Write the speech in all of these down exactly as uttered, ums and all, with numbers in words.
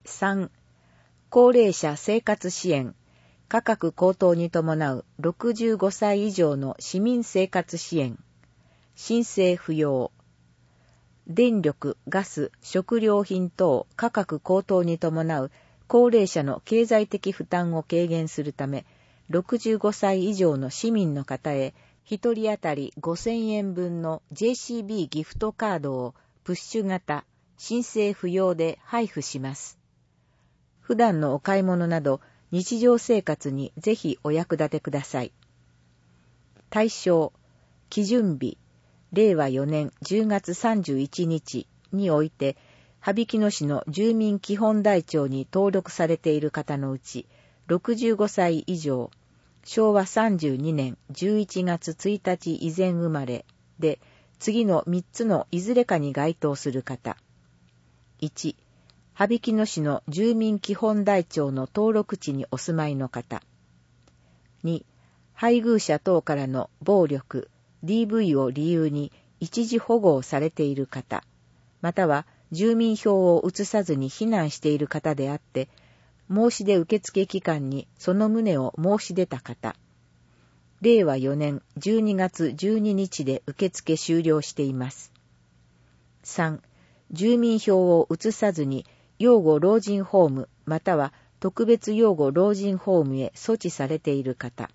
さん、高齢者生活支援、価格高騰に伴うろくじゅうごさい以上の市民生活支援、申請不要。電力、ガス、食料品等価格高騰に伴う高齢者の経済的負担を軽減するため、ろくじゅうごさい以上の市民の方へ、ひとり当たりごせんえんぶんの ジェーシービー ギフトカードをプッシュ型、申請不要で配布します。普段のお買い物など日常生活にぜひお役立てください。対象、基準日、れいわよねんじゅうがつさんじゅういちにちにおいて、羽曳野市の住民基本台帳に登録されている方のうち、ろくじゅうごさい以上、しょうわさんじゅうにねんじゅういちがつついたち以前生まれで、次のみっつのいずれかに該当する方。いち、羽曳野市の住民基本台帳の登録地にお住まいの方。に、配偶者等からの暴力、ディーブイ を理由に一時保護をされている方、または住民票を移さずに避難している方であって、申し出受付期間にその旨を申し出た方。れいわよねんじゅうにがつじゅうににちで受付終了しています。さん、住民票を移さずに養護老人ホームまたは特別養護老人ホームへ措置されている方。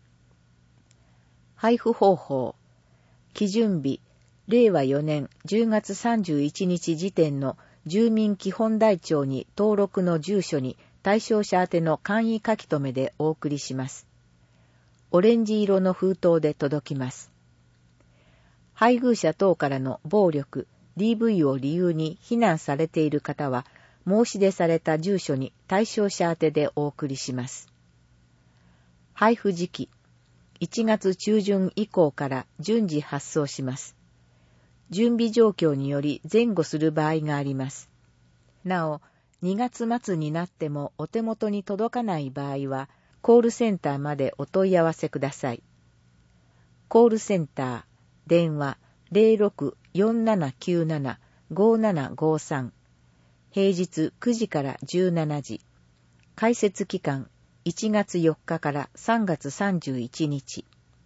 配布方法。基準日、れいわよねんじゅうがつさんじゅういちにち時点の住民基本台帳に登録の住所に対象者宛ての簡易書き留めでお送りします。オレンジ色の封筒で届きます。配偶者等からの暴力、ディーブイ を理由に避難されている方は、申し出された住所に対象者宛てでお送りします。配布時期、いちがつちゅうじゅん以降から順次発送します。準備状況により前後する場合があります。なお、にがつまつになってもお手元に届かない場合は、コールセンターまでお問い合わせください。コールセンター、電話 ゼロろく よんななきゅうなな ごななごさん、平日くじからじゅうしちじ、開設期間いちがつよっかからさんがつさんじゅういちにち。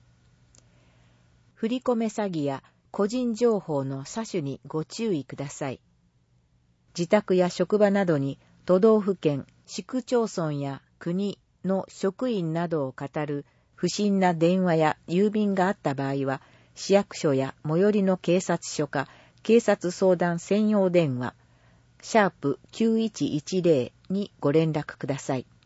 振り込め詐欺や個人情報の詐取にご注意ください。自宅や職場などに都道府県、市区町村や国の職員などを語る不審な電話や郵便があった場合は、市役所や最寄りの警察署か警察相談専用電話、シャープきゅういちいちゼロにご連絡ください。